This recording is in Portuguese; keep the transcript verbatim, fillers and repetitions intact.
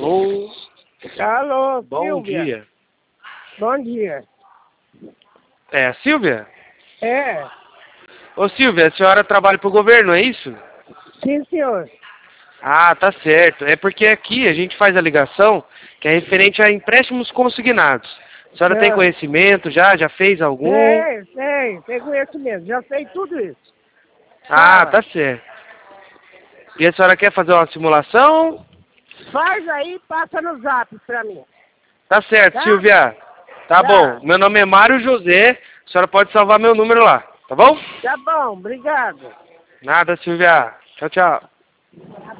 Alô? Alô, Bom Silvia. dia. Bom dia. É a Silvia? É, Ô Silvia, a senhora trabalha pro governo, é isso? sim, senhor. Ah, tá certo. É porque aqui a gente faz a ligação que é referente a empréstimos consignados. A senhora tem É. conhecimento já? Já fez algum? Sei, sei, sei conhecimento. Já sei tudo isso. Ah, Fala. tá certo. E a senhora quer fazer uma simulação? Faz aí e passa no zap pra mim. Tá certo, Tá? Silvia. Tá Tá. bom. Meu nome é Mário José. A senhora pode salvar meu número lá, tá bom? Tá bom, obrigado. Nada, Silvia. Tchau, tchau.